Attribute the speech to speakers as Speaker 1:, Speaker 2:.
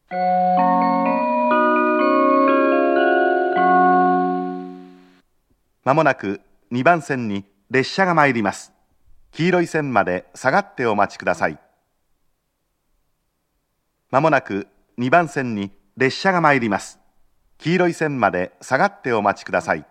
Speaker 1: まもなく2番線に列車が参ります。黄色い線まで下がってお待ちください。まもなく2番線に列車が参ります。黄色い線まで下がってお待ちください。